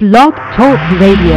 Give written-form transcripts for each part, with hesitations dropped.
Blog Talk Radio.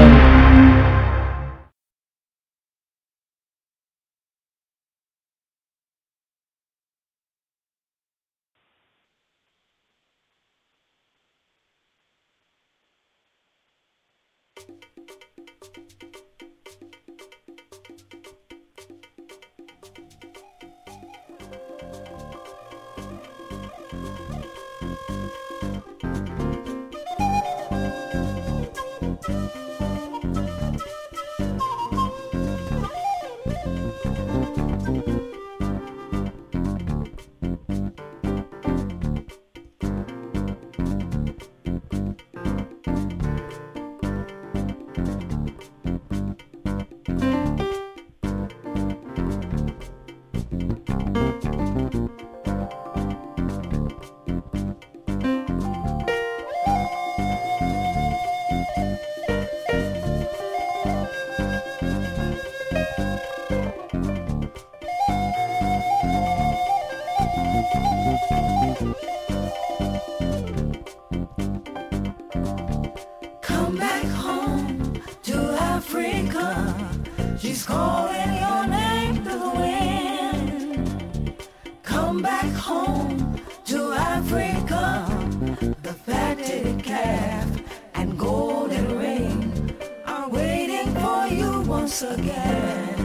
Come back home to Africa. She's calling your name through the wind. Come back home to Africa. The fatted calf and golden ring are waiting for you once again.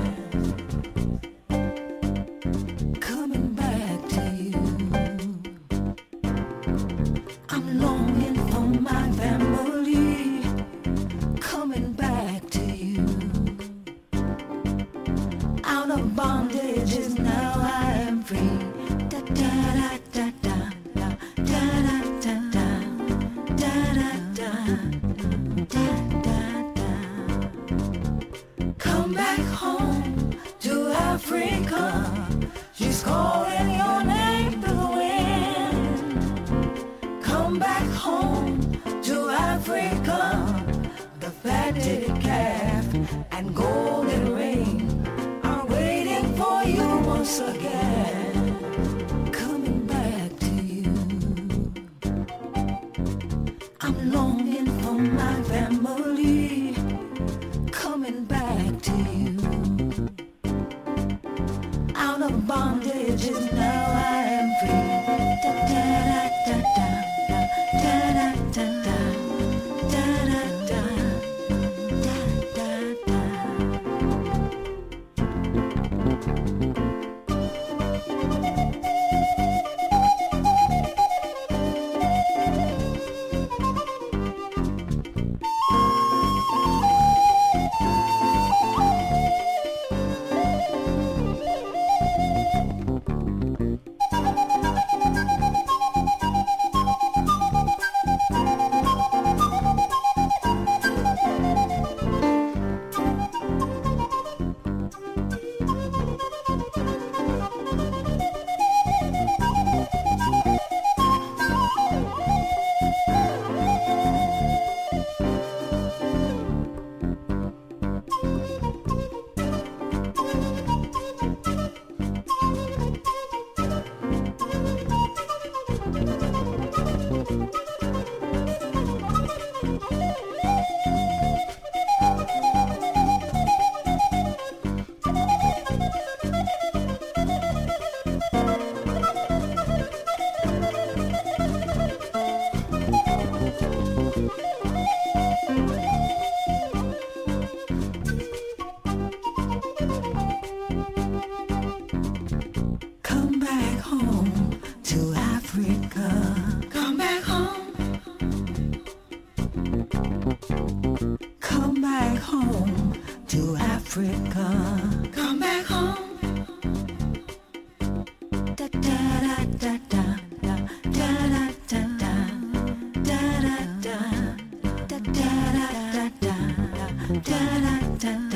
Coming back to you. I'm longing for my family. Coming back to you. Out of bondages now I am free. Da da da da da da da da da da da da da da. Come back home to Africa. She's calling your name through the wind. Come back home to Africa. The fatted calf and golden ring are waiting for you once again. Coming back to you. I'm longing for my family. Coming back to you. Out of bondages now I am free. Da da da da da da da da da da da da da da. Come back home to Africa. Come back home. Come back home to Africa. Come back home. Da da da da da da da da da da da da da da da da da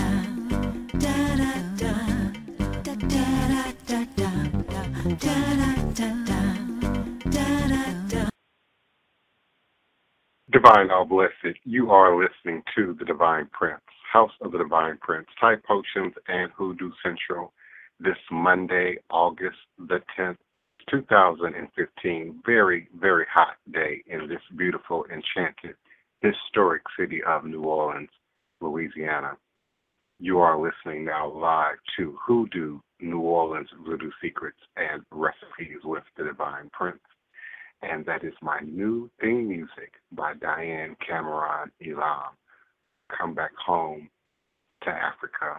Divine All Blessed, you are listening to The Divine Prince, House of the Divine Prince, Thai Potions and Hoodoo Central, this Monday, August the 10th, 2015. Very, very hot day in this beautiful, enchanted historic city of New Orleans, Louisiana. You are listening now live to Hoodoo, New Orleans Voodoo Secrets and Recipes with the Divine Prince. And that is my new theme music by Diane Cameron Elam, Come Back Home to Africa.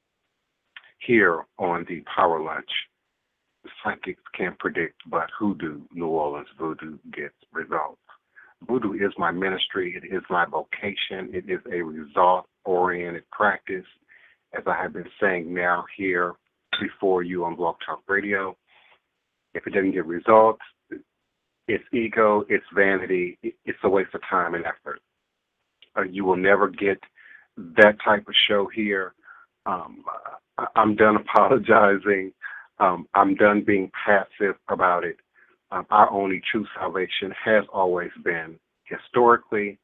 Here on the Power Lunch, psychics can't predict, but Hoodoo, New Orleans Voodoo gets results. Voodoo is my ministry. It is my vocation. It is a result-oriented practice, as I have been saying now here before you on Blog Talk Radio. If it doesn't get results, it's ego, it's vanity, it's a waste of time and effort. You will never get that type of show here. I'm done apologizing. I'm done being passive about it. Our only true salvation has always been historically,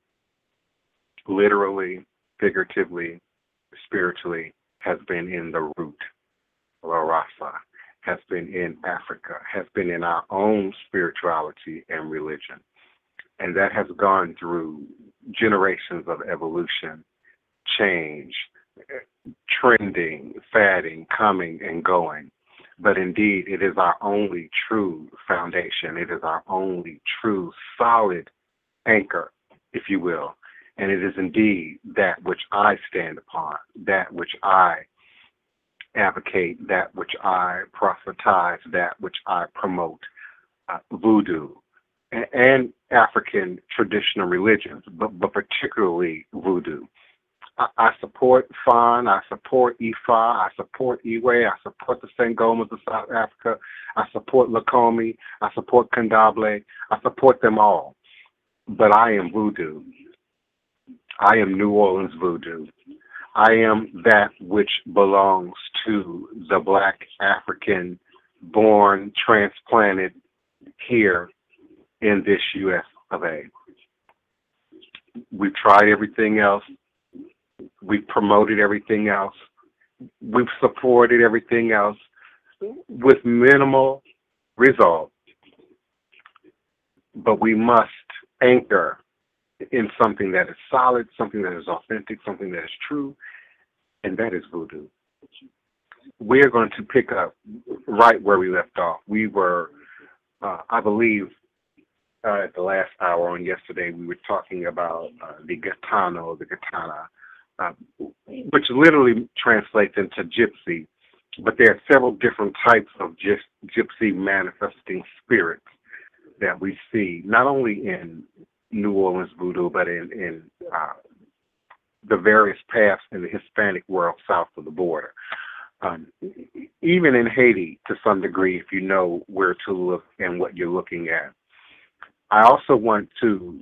literally, figuratively, spiritually, has been in the root, La Raza, has been in Africa, has been in our own spirituality and religion. And that has gone through generations of evolution, change, trending, fadding, coming and going. But indeed, it is our only true foundation. It is our only true solid anchor, if you will. And it is indeed that which I stand upon, that which I advocate, that which I prophetize, that which I promote, voodoo and African traditional religions, but particularly voodoo. I support Fan, I support Ifa, I support Iwe, I support the Sangomas of South Africa, I support Lakomi, I support Kandable, I support them all. But I am voodoo. I am New Orleans voodoo. I am that which belongs to the Black African born, transplanted here in this U.S. of A. We've tried everything else. We've promoted everything else. We've supported everything else with minimal result. But we must anchor in something that is solid, something that is authentic, something that is true, and that is voodoo. We are going to pick up right where we left off. We were, I believe, at the last hour on yesterday, we were talking about the Gitano, the Gitana, which literally translates into gypsy, but there are several different types of gypsy manifesting spirits that we see, not only in New Orleans voodoo, but in the various paths in the Hispanic world south of the border. Even in Haiti, to some degree, if you know where to look and what you're looking at. I also want to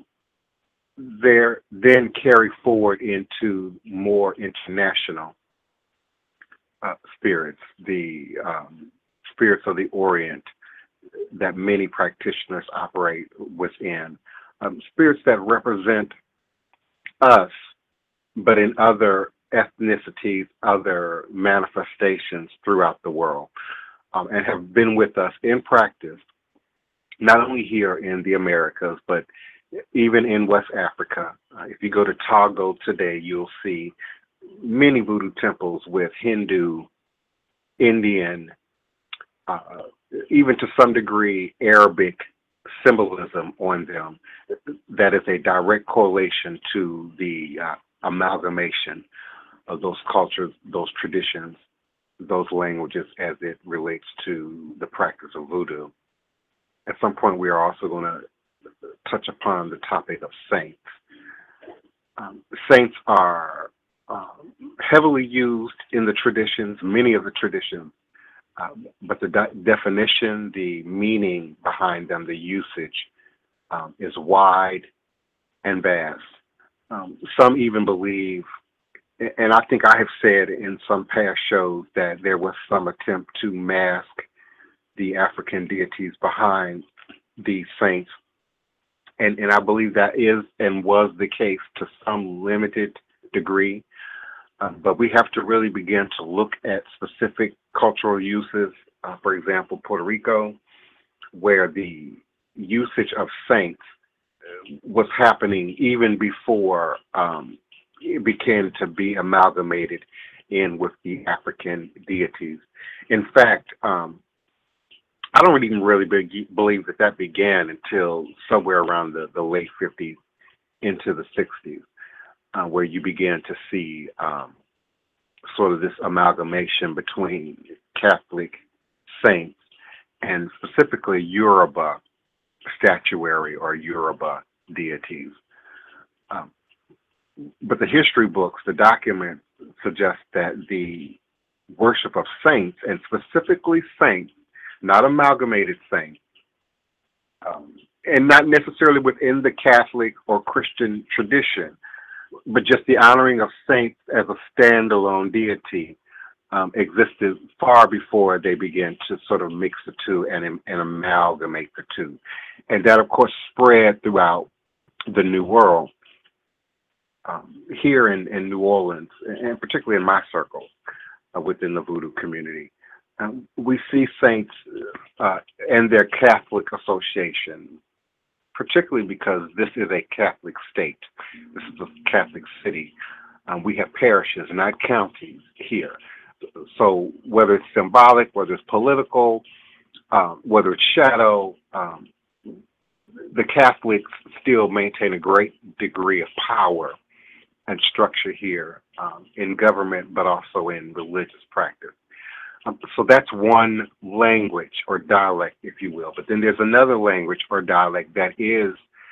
then carry forward into more international spirits, the spirits of the Orient that many practitioners operate within, spirits that represent us, but in other ethnicities, other manifestations throughout the world, and have been with us in practice, not only here in the Americas, but even in West Africa. If you go to Togo today, you'll see many voodoo temples with Hindu, Indian, even to some degree Arabic symbolism on them. That is a direct correlation to the amalgamation of those cultures, those traditions, those languages as it relates to the practice of voodoo. At some point, we are also going to touch upon the topic of saints. Saints are heavily used in the traditions, many of the traditions, but the definition, the meaning behind them, the usage is wide and vast. Some even believe, and I think I have said in some past shows, that there was some attempt to mask the African deities behind these saints. And I believe that is and was the case to some limited degree. But we have to really begin to look at specific cultural uses. For example, Puerto Rico, where the usage of saints was happening even before it began to be amalgamated in with the African deities. In fact, I don't even really believe that began until somewhere around the late 50s into the 60s, where you began to see sort of this amalgamation between Catholic saints and specifically Yoruba statuary or Yoruba deities. But the history books, the documents suggest that the worship of saints, and specifically saints, not amalgamated saints, and not necessarily within the Catholic or Christian tradition, but just the honoring of saints as a standalone deity existed far before they began to sort of mix the two and amalgamate the two. And that, of course, spread throughout the New World. Here in New Orleans, and particularly in my circle within the Voodoo community, we see saints and their Catholic association, particularly because this is a Catholic state. This is a Catholic city. We have parishes, not counties here. So whether it's symbolic, whether it's political, whether it's shadow, the Catholics still maintain a great degree of power and structure here in government, but also in religious practice. So that's one language or dialect, if you will. But then there's another language or dialect that is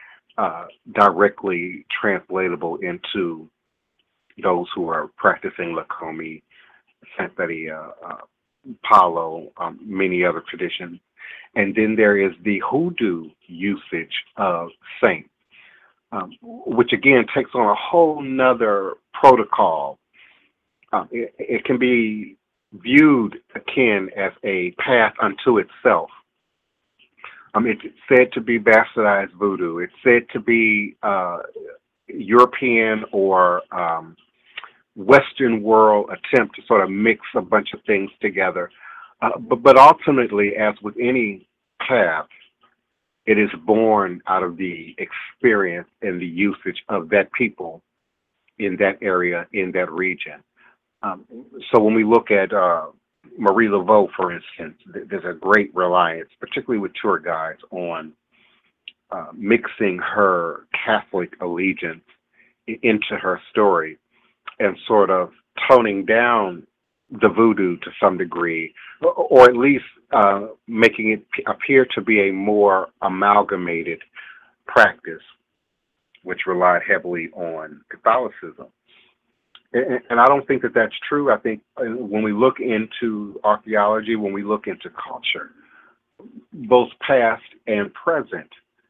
directly translatable into those who are practicing Lakomi, Santeria, Palo, many other traditions. And then there is the hoodoo usage of saints, which again takes on a whole nother protocol. It can be viewed akin as a path unto itself. It's said to be bastardized voodoo. It's said to be European or Western world attempt to sort of mix a bunch of things together. But ultimately, as with any path, it is born out of the experience and the usage of that people in that area, in that region. So when we look at Marie Laveau, for instance, there's a great reliance, particularly with tour guides, on mixing her Catholic allegiance into her story and sort of toning down the voodoo to some degree, or at least making it appear to be a more amalgamated practice, which relied heavily on Catholicism. And I don't think that that's true. I think when we look into archaeology, when we look into culture, both past and present,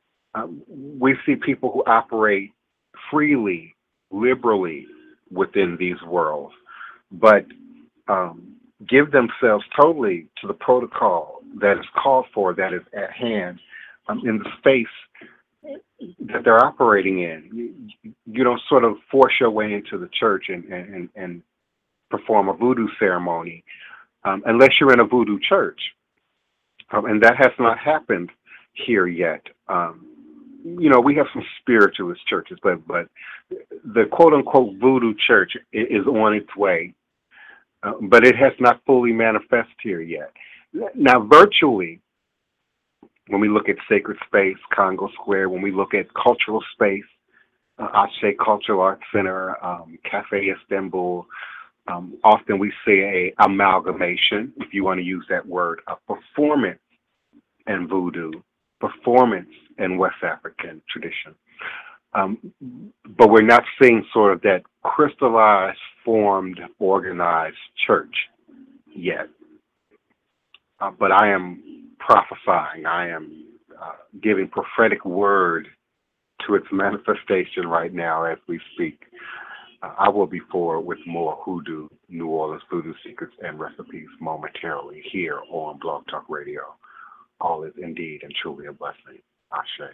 we see people who operate freely, liberally within these worlds, but give themselves totally to the protocol that is called for, that is at hand in the space that they're operating in. You don't sort of force your way into the church and perform a voodoo ceremony unless you're in a voodoo church. And that has not happened here yet. We have some spiritualist churches, but the quote-unquote voodoo church is on its way, but it has not fully manifested here yet. Now, virtually, when we look at Sacred Space, Congo Square, when we look at cultural space, Ache Cultural Arts Center, Cafe Istanbul, often we see a amalgamation, if you want to use that word, of performance and voodoo, performance and West African tradition. But we're not seeing sort of that crystallized, formed, organized church yet. But I am prophesying, I am giving prophetic word to its manifestation right now as we speak. I will be forward with more Hoodoo, New Orleans Voodoo Secrets and Recipes momentarily here on Blog Talk Radio. All is indeed and truly a blessing. Ashe.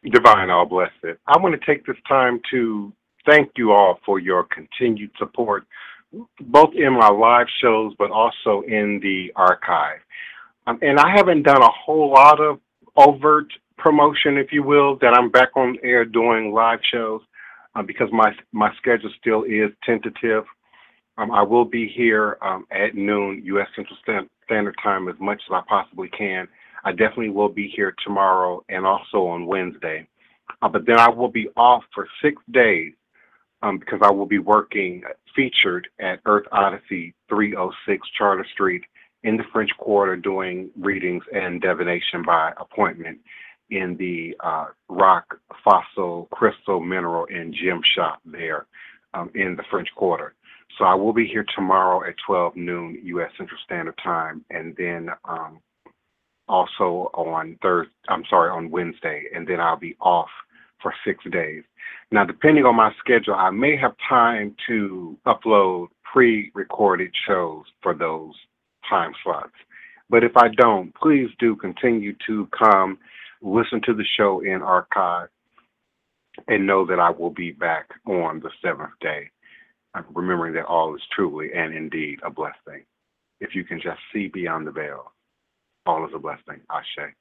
Divine All Blessed. I want to take this time to thank you all for your continued support, both in my live shows, but also in the archive. And I haven't done a whole lot of overt promotion, if you will, that I'm back on air doing live shows because my schedule still is tentative. I will be here at noon U.S. Central Standard Time as much as I possibly can. I definitely will be here tomorrow and also on Wednesday. But then I will be off for 6 days because I will be working featured at Earth Odyssey 306 Charter Street in the French Quarter doing readings and divination by appointment in the rock, fossil, crystal, mineral, and gem shop there in the French Quarter. So I will be here tomorrow at 12 noon U.S. Central Standard Time, and then also on Wednesday, and then I'll be off for 6 days. Now, depending on my schedule, I may have time to upload pre-recorded shows for those time slots. But if I don't, please do continue to come listen to the show in archive and know that I will be back on the seventh day. I'm remembering that all is truly and indeed a blessing. If you can just see beyond the veil, all is a blessing. Ashe.